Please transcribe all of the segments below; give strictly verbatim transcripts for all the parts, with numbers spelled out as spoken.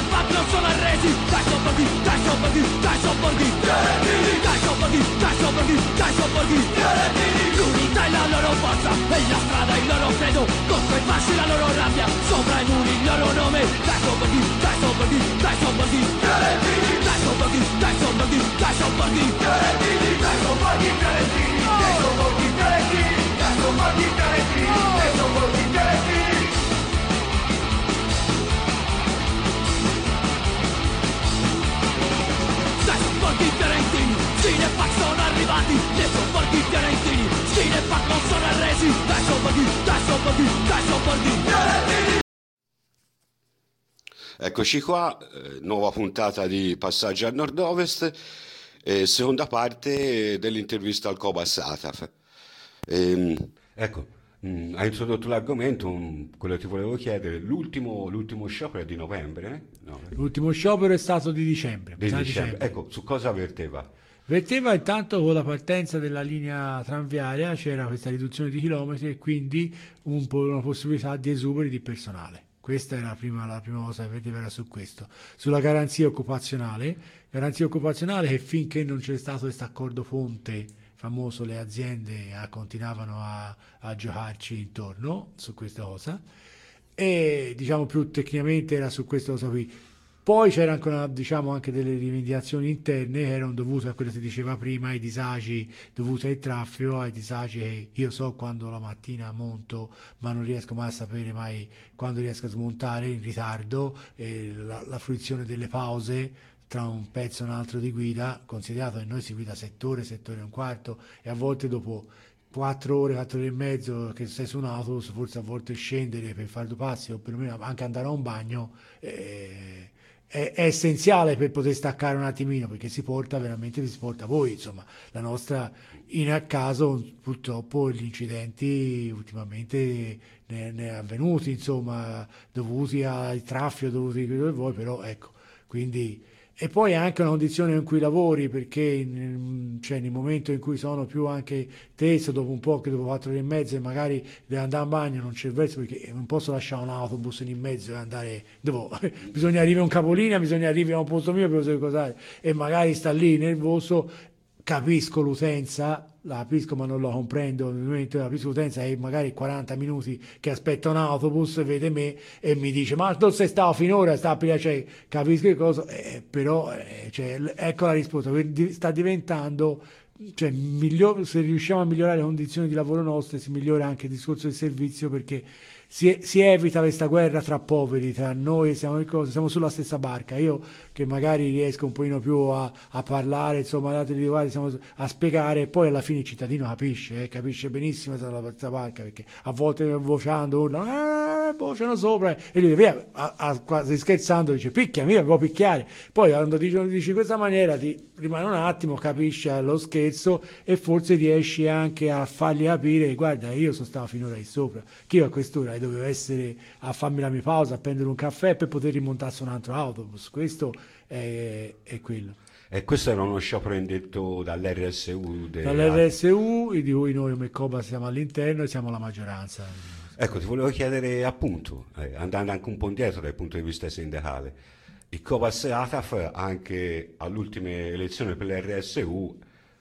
Cinefax non sono arresi, dai sobborghi, dai sobborghi, dai sobborghi, dai sobborghi, dai sobborghi, dai sobborghi. L'unità è la loro forza, e la strada il loro credo, contro i fasci la loro rabbia, sopra i muri il loro nome. Dai sobborghi, dai sobborghi, dai sobborghi, dai sobborghi, dai sobborghi, dai sobborghi, dai sobborghi fiorentini, dai sobborghi fiorentini, dai sobborghi fiorentini, dai sobborghi fiorentini. Dai sobborghi fiorentini, Cinefax sono arrivati, dai sobborghi fiorentini, Cinefax non sono arresi, dai sobborghi, dai sobborghi, dai sobborghi fiorentini. Eccoci qua, eh, nuova puntata di Passaggio al Nord-Ovest, eh, seconda parte dell'intervista al Cobas Ataf. Ehm, ecco, mh, hai introdotto l'argomento, mh, quello che ti volevo chiedere, l'ultimo, l'ultimo sciopero è di novembre? Eh? No, L'ultimo sciopero è stato di dicembre. di metà dicembre. dicembre. Ecco, su cosa verteva? Verteva intanto con la partenza della linea tranviaria, c'era questa riduzione di chilometri e quindi un po' una possibilità di esuberi di personale. Questa era la prima, la prima cosa che vedeva, era su questo. Sulla garanzia occupazionale, garanzia occupazionale che finché non c'è stato questo accordo fonte famoso, le aziende ah, continuavano a, a giocarci intorno su questa cosa, e diciamo più tecnicamente era su questa cosa qui. Poi c'era ancora, diciamo, anche delle rivendicazioni interne che erano dovute a quello che si diceva prima, ai disagi dovuti al traffico, ai disagi che io so quando la mattina monto ma non riesco mai a sapere mai quando riesco a smontare in ritardo, eh, la, la fruizione delle pause tra un pezzo e un altro di guida, considerato che noi si guida sette ore, sette ore e un quarto, e a volte dopo quattro ore, quattro ore e mezzo che sei su un autobus, forse a volte scendere per fare due passi o perlomeno anche andare a un bagno, eh, è, è essenziale per poter staccare un attimino, perché si porta veramente, si porta voi, insomma, la nostra, in a caso purtroppo gli incidenti ultimamente ne, ne è avvenuti, insomma, dovuti al traffico, dovuti a voi, però ecco, quindi. E poi è anche una condizione in cui lavori, perché in, cioè nel momento in cui sono più anche teso, dopo un po', che dopo quattro ore e mezza e magari devo andare a bagno, non c'è il verso, perché non posso lasciare un autobus in mezzo e andare, devo, bisogna arrivare a un capolinea, bisogna arrivare a un posto mio per cos'è, e magari sta lì nervoso. Capisco l'utenza, la capisco ma non la comprendo, nel momento capisco l'utenza è magari quaranta minuti che aspetta un autobus, vede me e mi dice ma non sei stato finora, sta a cioè, capisco che cosa, eh, però eh, cioè, ecco la risposta, sta diventando, cioè, miglior, se riusciamo a migliorare le condizioni di lavoro nostre si migliora anche il discorso del servizio, perché si, si evita questa guerra tra poveri, tra noi siamo, siamo sulla stessa barca. Io che magari riesco un pochino più a, a parlare, insomma, dateli guardi, siamo a spiegare, poi alla fine il cittadino capisce, eh, capisce benissimo sulla stessa barca, perché a volte vociando urlano, eh, vociano sopra, e lui via, a, a, quasi scherzando dice picchiami, mi può picchiare. Poi quando dici, dici in questa maniera ti rimane un attimo, capisce lo scherzo e forse riesci anche a fargli capire, guarda, io sono stato finora lì sopra, che io a quest'ora dovevo essere a farmi la mia pausa, a prendere un caffè per poter rimontarsi un altro autobus. Questo è, è quello. E questo era uno sciopero indetto dall'R S U? De... Dall'R S U, di cui noi come Cobas siamo all'interno e siamo la maggioranza. Ecco, ti volevo chiedere appunto, eh, andando anche un po' indietro dal punto di vista sindacale, il Cobas Ataf anche alle ultime elezioni per l'R S U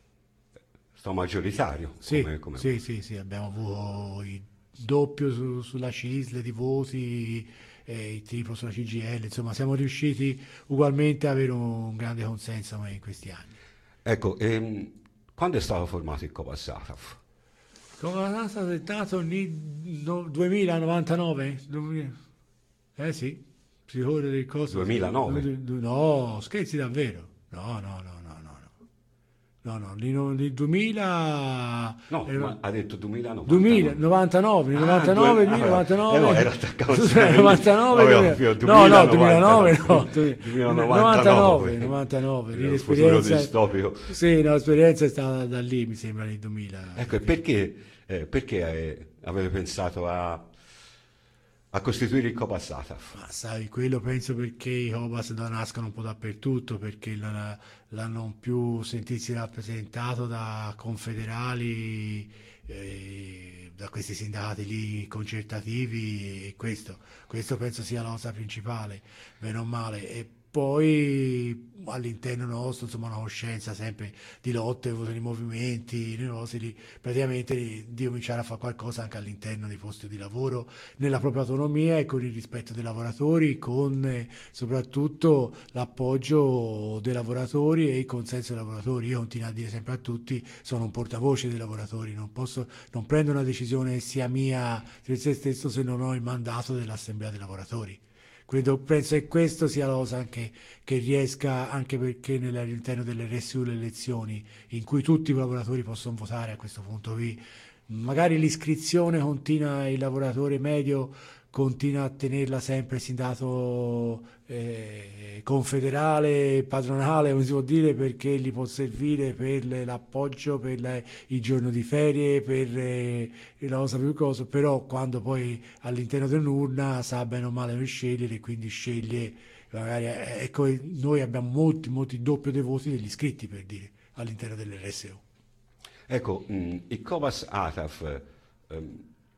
sta maggioritario. Sì, come, come... sì, sì, sì, abbiamo avuto il doppio su, sulla C I S L di voti, e il triplo sulla C G I L, insomma siamo riusciti ugualmente ad avere un grande consenso in questi anni. Ecco, ehm, quando è stato formato il Cobas Ataf? Come è stato dettato nel no, duemila novantanove? duemila Eh sì, si ricorda del coso. duemilanove? No, scherzi davvero? No, no, no, no, no. No, no, nel duemila... No, era... ma ha detto duemilanove. duemila, novantanove, Ah, novantanove, due... duemilanovantanove. Ah, no, era attaccato novantanove, duemila... no, no, duemilanove, no, duemilanovantanove, novantanove, il l'esperienza... distopico. Sì, no, l'esperienza è stata da lì, mi sembra, nel duemila. Ecco, e perché, eh, perché eh, avete pensato a... a costituire il Cobas Ataf? Ma sai, quello penso perché i Cobas nascono un po' dappertutto, perché la, l'hanno più sentirsi rappresentato da confederali, eh, da questi sindacati lì concertativi, e questo, questo penso sia la cosa principale, bene o male. E poi all'interno nostro, insomma, una coscienza sempre di lotte, di movimenti, di cose lì, praticamente di, di cominciare a fare qualcosa anche all'interno dei posti di lavoro, nella propria autonomia e con il rispetto dei lavoratori, con eh, soprattutto l'appoggio dei lavoratori e il consenso dei lavoratori. Io continuo a dire sempre a tutti, sono un portavoce dei lavoratori, non posso, non prendo una decisione sia mia per se stesso se non ho il mandato dell'assemblea dei lavoratori. Credo, penso che questo sia la cosa anche che riesca, anche perché all'interno delle R S U le elezioni in cui tutti i lavoratori possono votare, a questo punto qui magari l'iscrizione continua, il lavoratore medio continua a tenerla sempre il sindacato eh, confederale, padronale, come si può dire, perché gli può servire per l'appoggio, per la, il giorno di ferie, per eh, la cosa più cosa, però quando poi all'interno dell'urna sa bene o male per scegliere, quindi sceglie, magari, ecco, noi abbiamo molti, molti doppio dei voti degli iscritti, per dire, all'interno dell'R S U. Ecco, mh, il Cobas A T A F, ehm,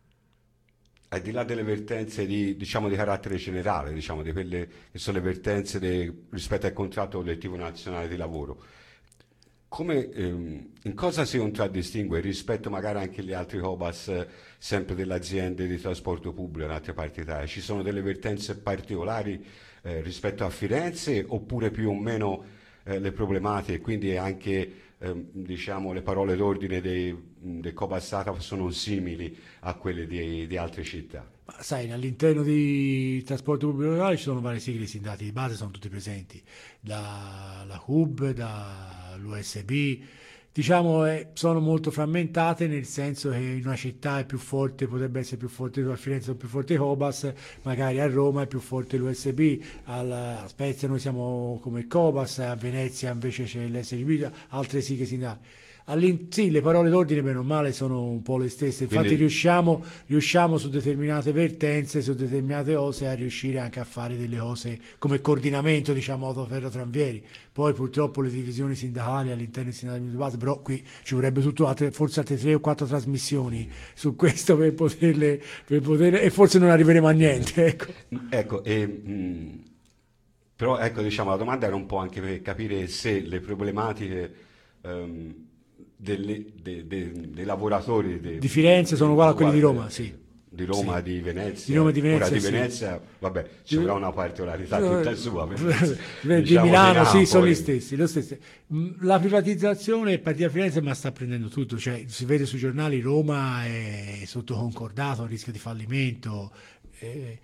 al di là delle vertenze di, diciamo, di carattere generale, diciamo, di quelle che sono le vertenze de, rispetto al contratto collettivo nazionale di lavoro, come, ehm, in cosa si contraddistingue rispetto magari anche agli altri Cobas, eh, sempre delle aziende di trasporto pubblico in altre parti d'Italia? Ci sono delle vertenze particolari eh, rispetto a Firenze, oppure più o meno eh, le problematiche, quindi anche eh, diciamo, le parole d'ordine dei, dei Cobas A T A F sono simili a quelle di, di altre città? Ma sai, all'interno di trasporto pubblico locale ci sono varie sigle, i sindacati di base sono tutti presenti, dalla C U B, dall'U S B, diciamo eh, sono molto frammentate, nel senso che in una città è più forte, potrebbe essere più forte, a Firenze è più forte Cobas, magari a Roma è più forte l'U S B, a Spezia noi siamo come Cobas, a Venezia invece c'è l'S G B, altre sigle sindacali. All'in- sì, le parole d'ordine bene o male sono un po' le stesse, infatti Quindi... riusciamo, riusciamo su determinate vertenze, su determinate cose a riuscire anche a fare delle cose come coordinamento, diciamo, autoferro-tranvieri. Poi purtroppo le divisioni sindacali all'interno del sindacato di base, però qui ci vorrebbe tutto altre, forse altre tre o quattro trasmissioni su questo per poterle, per poterle e forse non arriveremo a niente. Ecco, ecco e, mh, però ecco, diciamo, la domanda era un po' anche per capire se le problematiche um, Delle, de, de, dei lavoratori de, di Firenze sono uguali a quelli di Roma, sì. Di Roma, sì. di Venezia, di Roma e di Venezia, ora di sì. Venezia, vabbè, ci avrà una particolarità tutta sua. Di diciamo Milano, di sì, sono gli stessi, lo stesso. La privatizzazione partita a Firenze, ma sta prendendo tutto, cioè si vede sui giornali Roma è sotto concordato, a rischio di fallimento. Eh,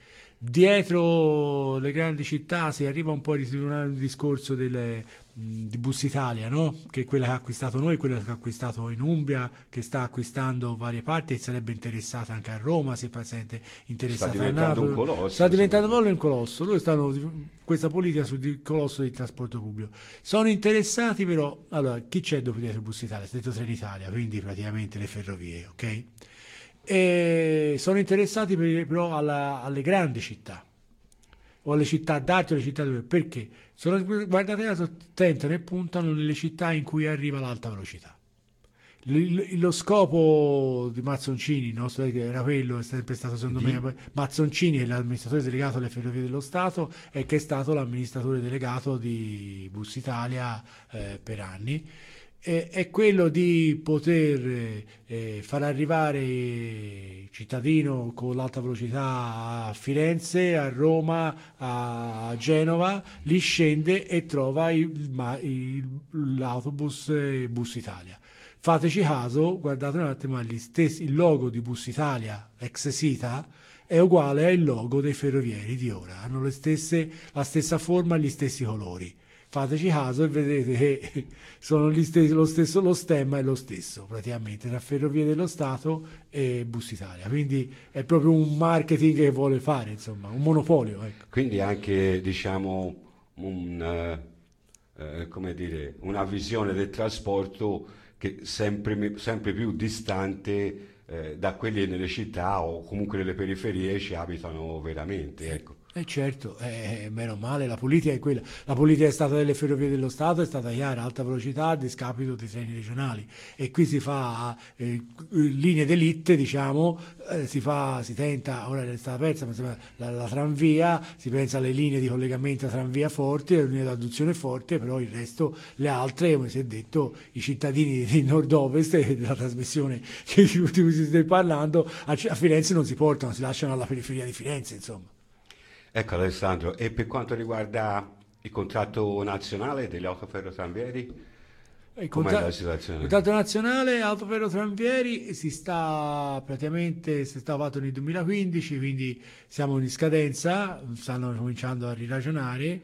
dietro le grandi città si arriva un po' a ritornare il discorso delle, mh, di Bus Italia, no? Che è quella che ha acquistato noi, quella che ha acquistato in Umbria, che sta acquistando varie parti e sarebbe interessata anche a Roma, si è presente interessata sta a diventando Napoli. un colosso, Sta diventando insomma. proprio un colosso. Loro stanno questa politica sul colosso del trasporto pubblico. Sono interessati però, allora, chi c'è dopo dietro Bus Italia? È detto Trenitalia, quindi praticamente le ferrovie, ok? E sono interessati per, però alla, alle grandi città o alle città d'arte o alle città dove, perché sono, guardate caso, tentano e puntano nelle città in cui arriva l'alta velocità. L, lo scopo di Mazzoncini, il nostro era quello, è sempre stato secondo di... me Mazzoncini, che è l'amministratore delegato alle Ferrovie dello Stato e che è stato l'amministratore delegato di Bus Italia eh, per anni. È quello di poter eh, far arrivare il cittadino con l'alta velocità a Firenze, a Roma, a Genova, lì scende e trova il, il, l'autobus eh, Bus Italia. Fateci caso, guardate un attimo, gli stessi, il logo di Bus Italia, ex Sita, è uguale al logo dei ferrovieri di ora, hanno le stesse, la stessa forma e gli stessi colori. Fateci caso e vedete che sono gli stessi, lo stesso, lo stemma è lo stesso praticamente tra Ferrovie dello Stato e Bus Italia, quindi è proprio un marketing che vuole fare, insomma, un monopolio, ecco. Quindi anche, diciamo, un, eh, come dire, una visione del trasporto che sempre, sempre più distante eh, da quelli nelle città o comunque nelle periferie ci abitano veramente, ecco. E certo, eh, meno male, la politica è quella. La politica è stata delle ferrovie dello Stato, è stata chiara, alta velocità a discapito dei treni regionali. E qui si fa eh, linee d'élite, diciamo, eh, si fa, si tenta, ora è stata persa, ma sembra, la, la tranvia, si pensa alle linee di collegamento tranvia forti, alle linee d'adduzione forte, però il resto, le altre, come si è detto, i cittadini del nord-ovest e della trasmissione di cui si sta parlando, a, a Firenze non si portano, si lasciano alla periferia di Firenze, insomma. Ecco Alessandro, e per quanto riguarda il contratto nazionale degli autoferrotranvieri, Il com'è contra- la il situazione? contratto nazionale autoferrotranvieri si sta praticamente si è fatto nel duemilaquindici, quindi siamo in scadenza, stanno cominciando a riragionare.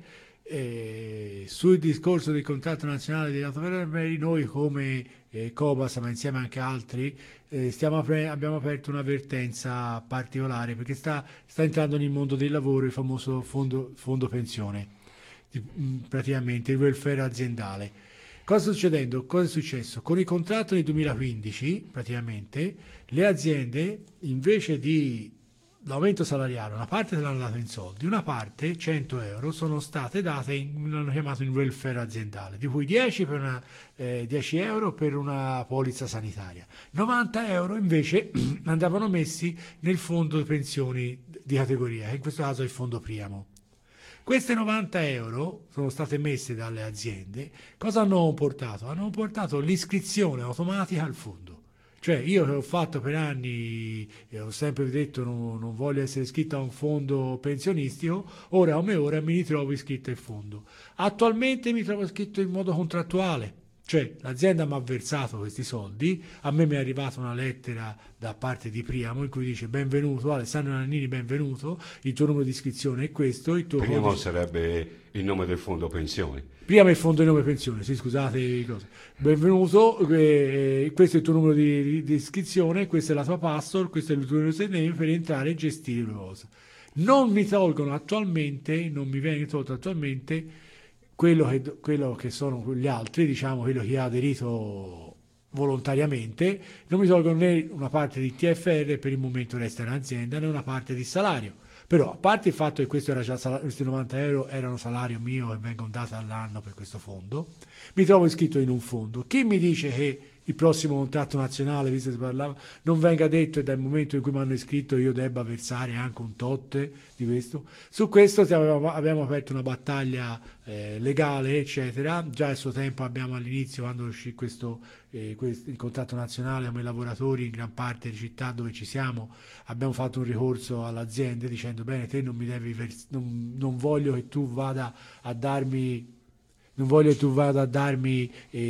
Eh, sul discorso del contratto nazionale degli autoferrotranvieri, noi come eh, Cobas, ma insieme anche altri, eh, stiamo apre- abbiamo aperto un'avvertenza particolare perché sta, sta entrando nel mondo del lavoro il famoso fondo, fondo pensione, di- mh, praticamente il welfare aziendale. Cosa sta succedendo? Cosa è successo? Con il contratto del duemilaquindici, praticamente, le aziende, invece di l'aumento salariale, una parte te l'hanno dato in soldi, una parte, cento euro, sono state date, in, l'hanno chiamato in welfare aziendale, di cui dieci, per una, eh, dieci euro per una polizza sanitaria. novanta euro invece andavano messi nel fondo pensioni di categoria, che in questo caso è il fondo Priamo. Queste novanta euro sono state messe dalle aziende, cosa hanno portato? Hanno portato l'iscrizione automatica al fondo. Cioè io che ho fatto per anni, e ho sempre detto non, non voglio essere iscritto a un fondo pensionistico, ora come ora mi ritrovo iscritto al fondo. Attualmente mi trovo iscritto in modo contrattuale. Cioè l'azienda mi ha versato questi soldi, a me mi è arrivata una lettera da parte di Priamo in cui dice benvenuto Alessandro Nannini, benvenuto, il tuo numero di iscrizione è questo, il tuo Primo codice... sarebbe il nome del fondo pensioni. Priamo è il fondo di nome pensione, sì scusate, cose. Benvenuto, eh, questo è il tuo numero di, di, di iscrizione, questa è la tua password, questo è il tuo username per entrare e gestire le cose. Non mi tolgono attualmente, non mi viene tolto attualmente quello che, quello che sono gli altri, diciamo quello che ha aderito volontariamente, non mi tolgono né una parte di T F R, per il momento resta in azienda, né una parte di salario. Però a parte il fatto che questo era già salario, questi novanta euro erano salario mio e vengono dati all'anno per questo fondo, mi trovo iscritto in un fondo. Chi mi dice che il prossimo contratto nazionale, visto che si parlava, non venga detto e dal momento in cui mi hanno iscritto io debba versare anche un tot di questo? Su questo abbiamo, abbiamo aperto una battaglia eh, legale, eccetera. Già al suo tempo abbiamo all'inizio, quando uscì questo, eh, questo, il contratto nazionale come lavoratori in gran parte di città dove ci siamo, abbiamo fatto un ricorso all'azienda dicendo bene, te non mi devi vers- non, non voglio che tu vada a darmi non voglio che tu vada a darmi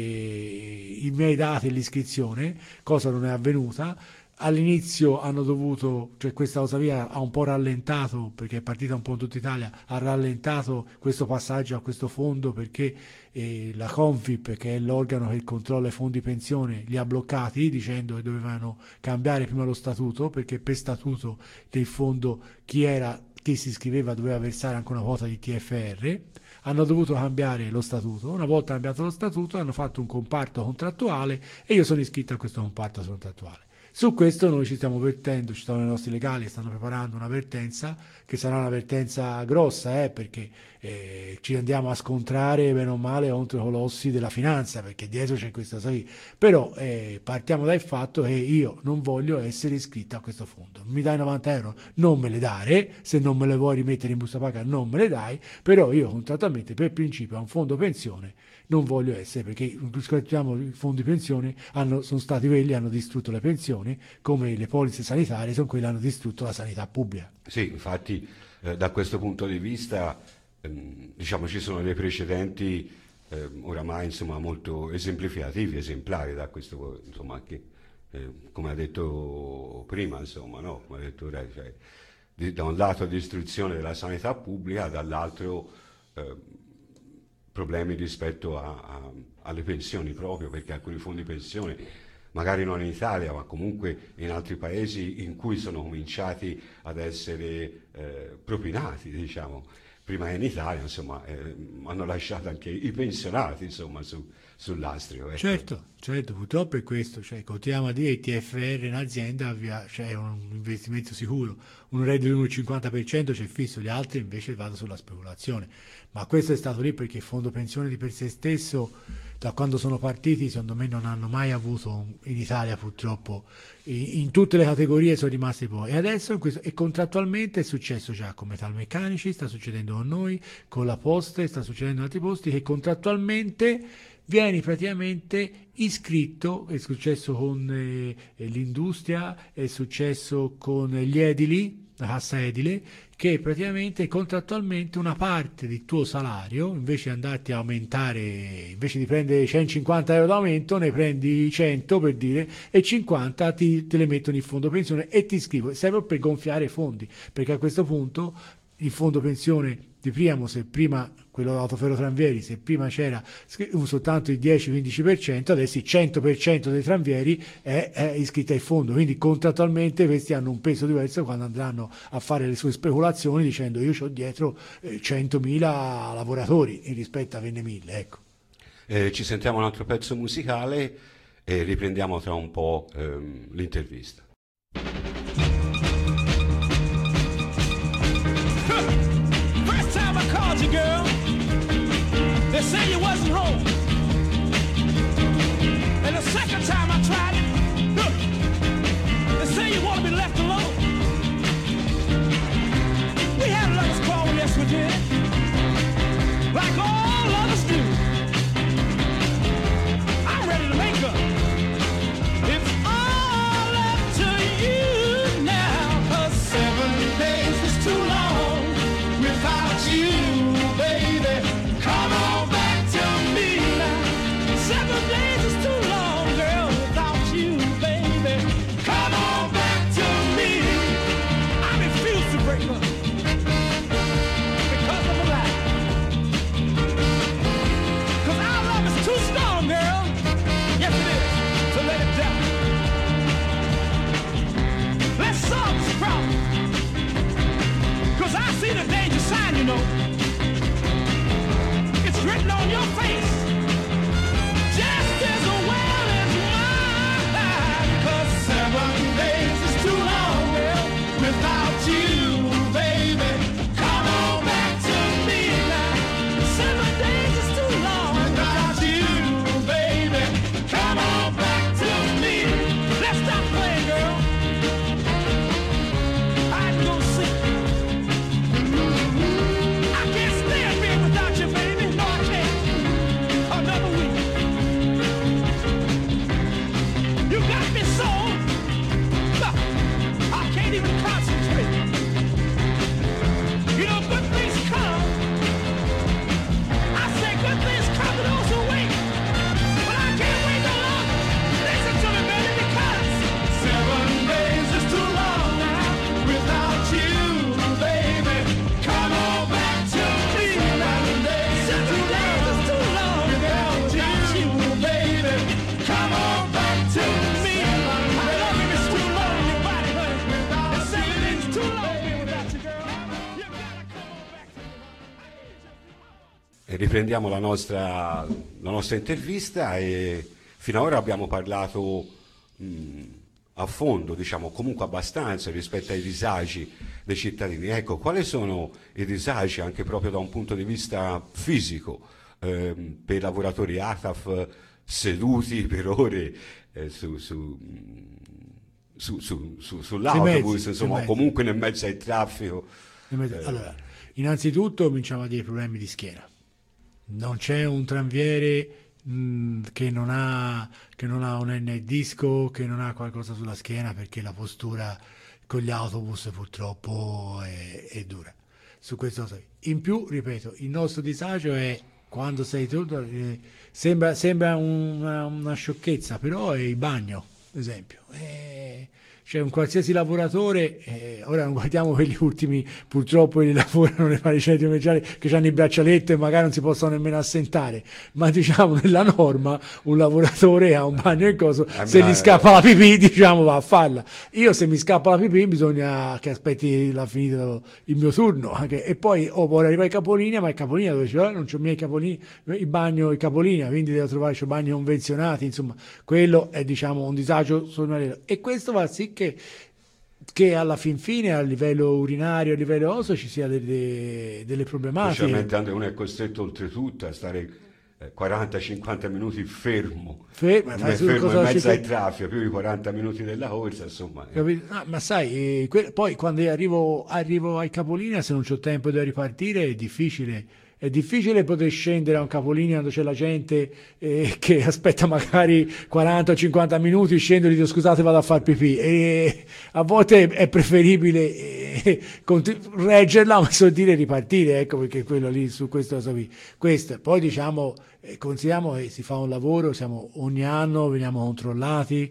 eh, i miei dati e l'iscrizione, cosa non è avvenuta. All'inizio hanno dovuto, cioè questa cosa via ha un po' rallentato, perché è partita un po' in tutta Italia, ha rallentato questo passaggio a questo fondo perché eh, la Confip, che è l'organo che controlla i fondi pensione, li ha bloccati dicendo che dovevano cambiare prima lo statuto, perché per statuto del fondo chi era chi si iscriveva doveva versare anche una quota di T F R. Hanno dovuto cambiare lo statuto, una volta cambiato lo statuto hanno fatto un comparto contrattuale e io sono iscritto a questo comparto contrattuale. Su questo noi ci stiamo vertendo, ci stanno i nostri legali, stanno preparando un'avvertenza che sarà un'avvertenza grossa, eh, perché eh, ci andiamo a scontrare bene o male contro i colossi della finanza, perché dietro c'è questa storia. Però eh, partiamo dal fatto che io non voglio essere iscritto a questo fondo. Mi dai novanta euro? Non me le dare, se non me le vuoi rimettere in busta paga non me le dai, però io contrattualmente per principio a un fondo pensione non voglio essere, perché i fondi pensione hanno, sono stati quelli che hanno distrutto le pensioni, come le polizze sanitarie sono quelli che hanno distrutto la sanità pubblica. Sì, infatti eh, da questo punto di vista ehm, diciamo ci sono dei precedenti eh, oramai insomma molto esemplificativi, esemplari da questo, insomma, che, eh, come ha detto prima, insomma, no? Come ha detto lei, cioè, di, da un lato distruzione della sanità pubblica, dall'altro eh, problemi rispetto a, a, alle pensioni, proprio perché alcuni fondi pensione, magari non in Italia, ma comunque in altri paesi in cui sono cominciati ad essere eh, propinati, diciamo, prima in Italia, insomma, eh, hanno lasciato anche i pensionati, insomma, su, sull'astrio. Ecco. Certo. Certo, purtroppo è questo, cioè continuiamo a dire che T F R in azienda avvia, cioè è un investimento sicuro, un reddito del cinquanta per cento c'è fisso, gli altri invece vanno sulla speculazione, ma questo è stato lì perché il fondo pensione di per sé stesso, da quando sono partiti, secondo me non hanno mai avuto un- in Italia purtroppo, in, in tutte le categorie sono rimasti poi, e adesso in questo- e contrattualmente è successo già con Metalmeccanici, sta succedendo con noi, con la Poste, sta succedendo in altri posti, che contrattualmente vieni praticamente iscritto, è successo con eh, l'industria, è successo con gli edili, la cassa edile, che praticamente contrattualmente una parte del tuo salario, invece di andarti a aumentare, invece di prendere centocinquanta euro d'aumento, ne prendi cento per dire, e cinquanta ti, te le mettono in fondo pensione e ti iscrivo, serve per gonfiare i fondi, perché a questo punto il fondo pensione di Priamo, se prima quello autoferrotranvieri, se prima c'era soltanto il dieci-quindici per cento, adesso il cento per cento dei tranvieri è, è iscritto al fondo, quindi contrattualmente questi hanno un peso diverso quando andranno a fare le sue speculazioni dicendo io ho dietro eh, centomila lavoratori rispetto a ventimila, ecco. Eh, ci sentiamo un altro pezzo musicale e riprendiamo tra un po' ehm, l'intervista. First time I called you, girl, they say you wasn't home. And the second time I tried it, look, they say you want to be left alone. We had a lover's call, yes we did, like all others do. I'm ready to make up. It's all up to you now, 'cause seven days is too long without you, baby. Come on back to me now. Seven days is too long, girl, without you, baby. Come on back to me. I refuse to break up because of a lie. 'Cause our love is too strong, girl. Yes, it is. So let it down. Let's solve this problem. 'Cause I see the danger sign, you know. It's written on your face. Just as well as mine. 'Cause seven days is too long, girl, without you, baby. Come on back to me now. Seven days is too long without you, baby. Come on back to me. Let's stop playing, girl. I can go see. I can't stand being without you, baby. No, I can't. Another week. You got me so. Look, I can't even concentrate. You know, good things come. I say good things come to those who wait. But I can't wait no longer. Listen to me, baby, because seven days is too long now without you, baby. Come on back to me. Seven days, seven days is too long without you, baby. Come on back to me. I love you, it's too long in your body, honey. And seven days is too long without you, girl. You gotta come on back to me. E riprendiamo la nostra, la nostra intervista e fino ad ora abbiamo parlato mh, a fondo, diciamo comunque abbastanza rispetto ai disagi dei cittadini. Ecco, quali sono i disagi anche proprio da un punto di vista fisico ehm, per i lavoratori A T A F seduti per ore eh, su, su, su, su, su, sull'autobus, mezzi, insomma, sui mezzi. comunque nel mezzo al traffico. Allora, innanzitutto cominciamo a dire problemi di schiena. Non c'è un tranviere mh, che non ha che non ha un N disco, che non ha qualcosa sulla schiena, perché la postura con gli autobus purtroppo è, è dura. Su questo in più, ripeto, il nostro disagio è quando sei tu, eh, sembra, sembra una, una sciocchezza, però è il bagno, ad esempio. Eh, cioè un qualsiasi lavoratore, eh, ora non guardiamo quelli ultimi, purtroppo quelli lavorano nei vari centri commerciali che hanno il braccialetto e magari non si possono nemmeno assentare, ma diciamo nella norma un lavoratore ha un bagno e coso, Eh, se ma- gli scappa la pipì diciamo va a farla. Io se mi scappa la pipì bisogna che aspetti la finita il mio turno, anche, e poi oh, poi arriva il capolinea, ma il capolinea dove c'è? Non c'ho miei capolinea, il bagno il capolinea, quindi devo trovare c'ho bagni convenzionati, insomma quello è diciamo un disagio giornaliero, e questo va sì che, che alla fin fine a livello urinario, a livello osseo ci sia delle, delle problematiche. Specialmente quando uno è costretto oltretutto a stare eh, quaranta cinquanta minuti fermo, Fermo, non fai è solo fermo cosa in da mezzo ai cercare- traffici, più di quaranta minuti della corsa, insomma. eh. Capito? Ah, ma sai, eh, que- poi quando io arrivo, arrivo ai capolinea, se non c'ho tempo di ripartire, è difficile. È difficile poter scendere a un capolinea quando c'è la gente eh, che aspetta magari quaranta o cinquanta minuti, scendo e dico scusate vado a far pipì, e a volte è preferibile eh, conti- reggerla, ma so dire ripartire, ecco perché quello lì su questo lo so qui. Questo, poi diciamo, eh, consideriamo che si fa un lavoro, siamo ogni anno veniamo controllati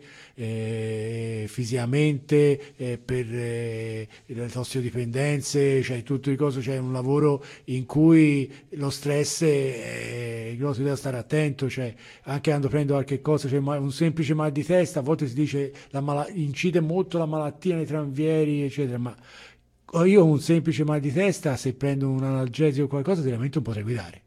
eh, fisicamente eh, per eh, le tossicodipendenze, cioè tutte le cose, c'è un lavoro in cui lo stress è grosso, deve stare attento, cioè anche quando prendo qualche cosa, cioè un semplice mal di testa, a volte si dice la mala- incide molto la malattia nei tranvieri, eccetera, ma io ho un semplice mal di testa, se prendo un analgesico o qualcosa, veramente non potrei guidare.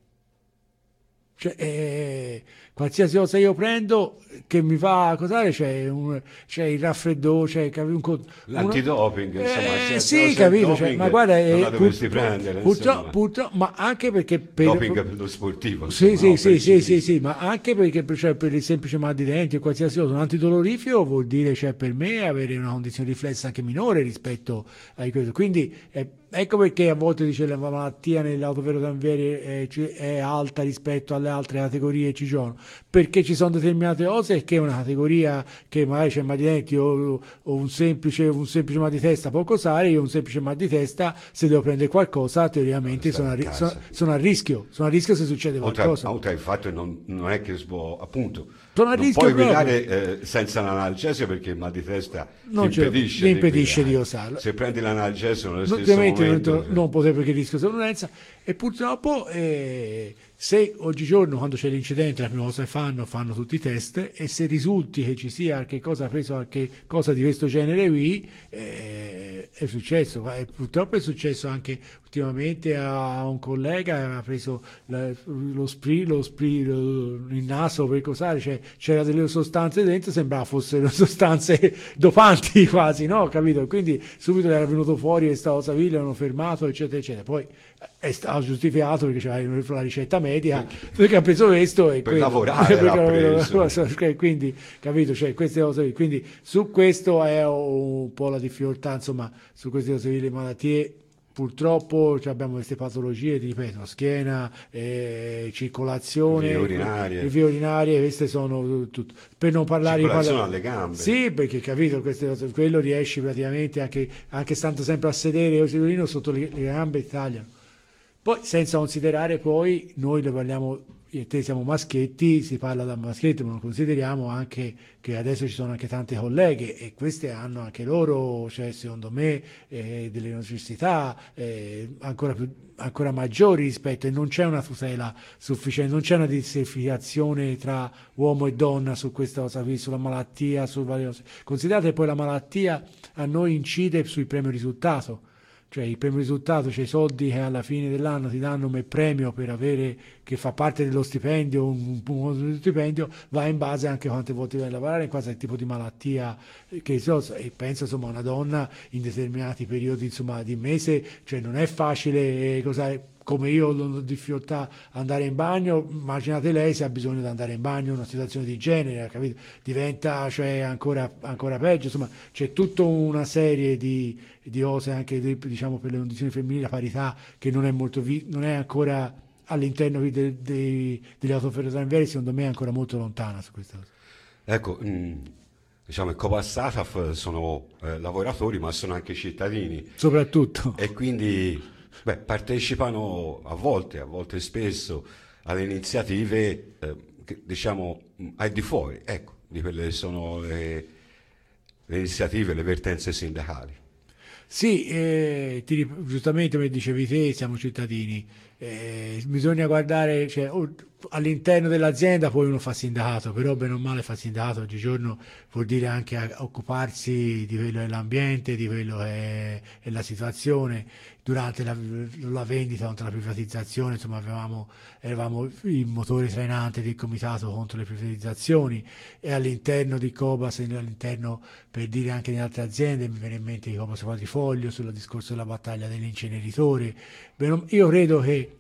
Cioè, eh, qualsiasi cosa io prendo che mi fa cosare, c'è, un, c'è il raffreddore, c'è capi- un, co- L'antidoping, uno- insomma, eh, se- sì, se- se capito, il cioè, doping ma guarda, non eh, la dovresti pur- prendere, purtroppo, insomma. purtroppo, ma anche perché per, Doping per lo sportivo, sì, insomma, sì, no, sì, per sì, il sì, sì, ma anche perché per, cioè, per il semplice mal di denti o qualsiasi cosa, un antidolorifico vuol dire, cioè, per me avere una condizione riflessa anche minore rispetto a questo. Quindi eh, ecco perché a volte dice la malattia nell'autoferrotranviere è, è alta rispetto alle altre categorie ci sono, perché ci sono determinate cose che è una categoria che magari c'è il mal di denti o, o un, semplice, un semplice mal di testa può causare, io un semplice mal di testa se devo prendere qualcosa teoricamente sono a, ri- sono, sono a rischio, sono a rischio se succede Oltre, qualcosa. oltre al fatto che non, non è che si può, appunto, Sono a non rischio puoi proprio. guidare eh, senza l'analgesio perché il mal di testa Non ti ce lo- impedisce, mi impedisce guidare. di usarlo. Se prendi l'analgesio nello No, stesso ovviamente momento, non, non poter perché rischio sonnolenza, e purtroppo eh, se oggigiorno quando c'è l'incidente la prima cosa che fanno fanno tutti i test, e se risulti che ci sia qualche cosa preso qualche cosa di questo genere qui eh, è successo, e purtroppo è successo anche ultimamente a un collega che aveva preso la- lo spray, lo spray, lo- il naso per cosare, cioè c'era delle sostanze dentro, sembrava fossero sostanze dopanti quasi, no? Capito? Quindi subito era venuto fuori e stava Saviglia, l'hanno fermato, eccetera, eccetera. Poi è stato giustificato perché c'era la ricetta medica, perché ha preso questo e Per quello- lavorare l'ha perché- preso. quindi, capito? Cioè, queste cose qui. Quindi su questo è un po' la difficoltà, insomma, su queste cose qui, le malattie. Purtroppo cioè, abbiamo queste patologie, ti ripeto, schiena, eh, circolazione, Vie urinarie. le vie urinarie, queste sono tutto. Per non parlare di Circolazione parla- alle gambe. Sì, perché capito, queste cose, quello riesci praticamente anche, anche stando sempre a sedere io sedolino sotto le, le gambe ti tagliano. Poi senza considerare poi, noi ne parliamo, io e te siamo maschietti, si parla da maschietti, ma non consideriamo anche che adesso ci sono anche tante colleghe e queste hanno anche loro, cioè secondo me, eh, delle necessità eh, ancora, più, ancora maggiori rispetto, e non c'è una tutela sufficiente, non c'è una distinzione tra uomo e donna su questa cosa qui, sulla malattia, su varie cose. Considerate poi la malattia a noi incide sul premio risultato. Cioè il premio risultato, cioè i soldi che alla fine dell'anno ti danno come premio per avere, che fa parte dello stipendio, un, un stipendio, va in base anche a quante volte vai a lavorare, in quale tipo di malattia che so, e penso insomma a una donna in determinati periodi insomma di mese, cioè non è facile eh, cosa, come io ho difficoltà ad andare in bagno, immaginate lei se ha bisogno di andare in bagno in una situazione di genere, capito? Diventa cioè ancora, ancora peggio, insomma c'è tutta una serie di, di cose anche di, diciamo per le condizioni femminili, la parità che non è molto vi, non è ancora all'interno de, de, degli autoferroviari, secondo me è ancora molto lontana su questa cosa. Ecco, mh, diciamo, il Cobas-Sataf sono eh, lavoratori, ma sono anche cittadini. Soprattutto. E quindi beh, partecipano a volte, a volte spesso, alle iniziative, eh, che, diciamo, mh, al di fuori, ecco, di quelle che sono le, le iniziative, le vertenze sindacali. Sì, eh, ti, giustamente come dicevi te, siamo cittadini, eh, bisogna guardare, cioè, oh, all'interno dell'azienda poi uno fa sindacato, però bene o male fa sindacato oggigiorno vuol dire anche a, occuparsi di quello che è l'ambiente, di quello che è, è la situazione. Durante la, la vendita contro la privatizzazione, insomma, avevamo, eravamo il motore trainante del comitato contro le privatizzazioni, e all'interno di Cobas, all'interno, per dire anche in altre aziende, mi viene in mente di Cobas Quadrifoglio sul discorso della battaglia dell'inceneritore. Io credo che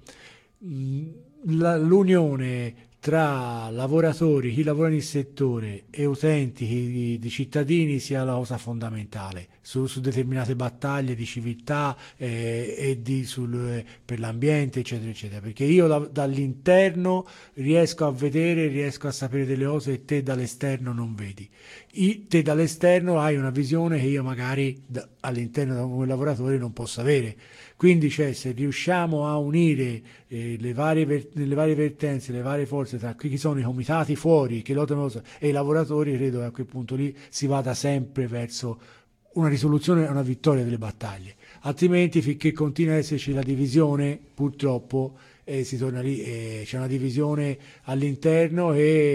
mh, la, l'unione tra lavoratori, chi lavora nel settore, e utenti, chi, di cittadini, sia la cosa fondamentale su, su determinate battaglie di civiltà eh, e di, sul, eh, per l'ambiente, eccetera, eccetera. Perché io da, dall'interno riesco a vedere, riesco a sapere delle cose che te dall'esterno non vedi. I, te dall'esterno hai una visione che io magari da, all'interno come lavoratore non posso avere. Quindi, cioè, se riusciamo a unire eh, le, varie ver- le varie vertenze, le varie forze tra chi sono i comitati fuori che lottano e i lavoratori, credo che a quel punto lì si vada sempre verso una risoluzione e una vittoria delle battaglie. Altrimenti, finché continua ad esserci la divisione, purtroppo eh, si torna lì, eh, c'è una divisione all'interno,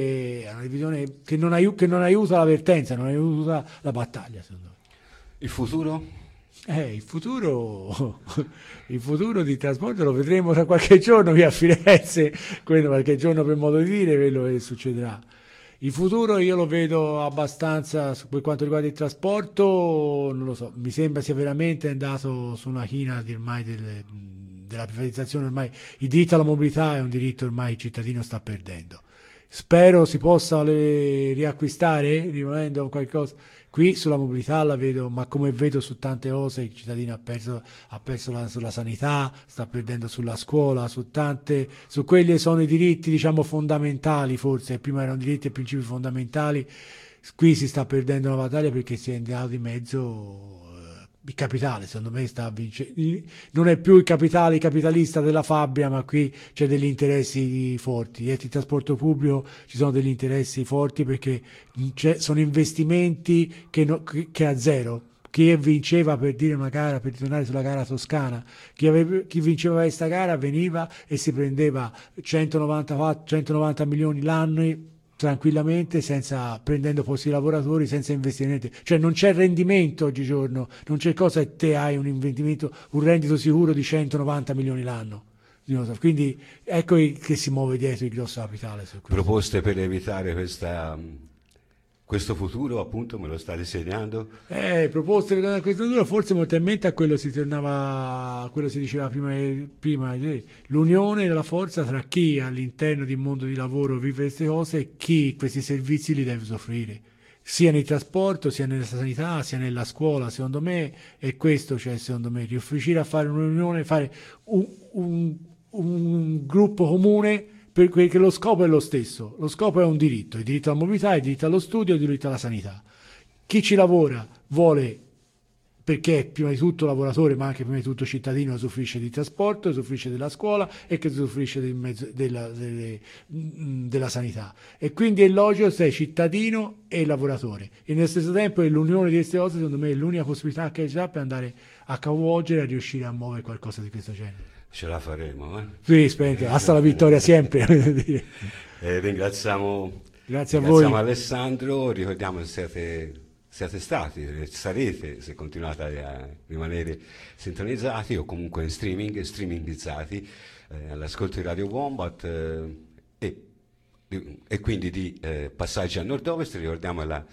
e una divisione che non, aiu- che non aiuta la vertenza, non aiuta la battaglia, secondo me. Il futuro? Eh, il futuro, il futuro di trasporto lo vedremo tra qualche giorno qui a Firenze, quello qualche giorno per modo di dire, quello che succederà. Il futuro io lo vedo abbastanza, per quanto riguarda il trasporto, non lo so, mi sembra sia veramente andato su una china di ormai delle, della privatizzazione. Ormai il diritto alla mobilità è un diritto ormai il cittadino sta perdendo. Spero si possa le riacquistare, rimanendo qualcosa. Qui sulla mobilità la vedo, ma come vedo su tante cose, il cittadino ha perso, ha perso la, sulla sanità, sta perdendo sulla scuola, su tante, su quelli che sono i diritti, diciamo, fondamentali, forse, prima erano diritti e principi fondamentali, qui si sta perdendo una battaglia perché si è andato di mezzo il capitale, secondo me sta vincendo, non è più il capitale, il capitalista della Fabbia, ma qui c'è degli interessi forti. Dietro il trasporto pubblico ci sono degli interessi forti perché c'è, sono investimenti che, no, che, che a zero. Chi vinceva, per dire una gara, per tornare sulla gara toscana, chi, aveva, chi vinceva questa gara veniva e si prendeva centonovanta milioni l'anno tranquillamente, senza, prendendo posti di lavoratori, senza investimenti. Cioè non c'è rendimento oggigiorno, non c'è cosa che te hai un investimento, un reddito sicuro di centonovanta milioni l'anno. Quindi ecco che si muove dietro il grosso capitale. Proposte per evitare questa, questo futuro, appunto, me lo sta disegnando? Eh, proposte per evitare questo futuro, forse molto in mente a quello si tornava, a quello si diceva prima, prima l'unione e la forza tra chi all'interno di un mondo di lavoro vive queste cose e chi questi servizi li deve soffrire, sia nel trasporto, sia nella sanità, sia nella scuola. Secondo me è questo, cioè secondo me riuscire a fare un'unione, fare un, un, un gruppo comune, perché lo scopo è lo stesso. Lo scopo è un diritto, il diritto alla mobilità, il diritto allo studio, il diritto alla sanità. Chi ci lavora vuole, perché è prima di tutto lavoratore, ma anche prima di tutto cittadino, soffrisce di trasporto, soffrisce della scuola e che soffrisce del mezzo, della, delle, della sanità. E quindi è logico se è cittadino e lavoratore. E nello stesso tempo è l'unione di queste cose, secondo me, è l'unica possibilità che c'è per andare a capovolgere e a riuscire a muovere qualcosa di questo genere. Ce la faremo, eh? Sì, speriamo. Hasta la vittoria sempre. eh, ringraziamo, Grazie a ringraziamo voi. Alessandro, ricordiamo che siete, siete stati, sarete, se continuate a rimanere sintonizzati o comunque in streaming, streamingizzati eh, all'ascolto di Radio Wombat eh, e, e quindi di eh, Passaggi a Nord-Ovest. Ricordiamo la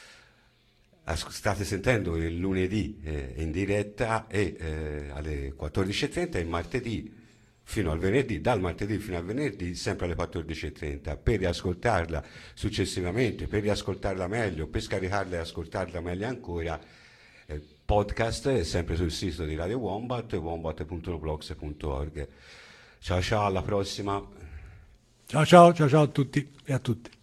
state sentendo il lunedì eh, in diretta e eh, alle quattordici e trenta e il martedì fino al venerdì, dal martedì fino al venerdì sempre alle quattordici e trenta. Per riascoltarla successivamente, per riascoltarla meglio, per scaricarla e ascoltarla meglio ancora, eh, podcast è sempre sul sito di Radio Wombat, wombat punto blogspot punto org. Ciao ciao, alla prossima. Ciao ciao ciao ciao a tutti e a tutte.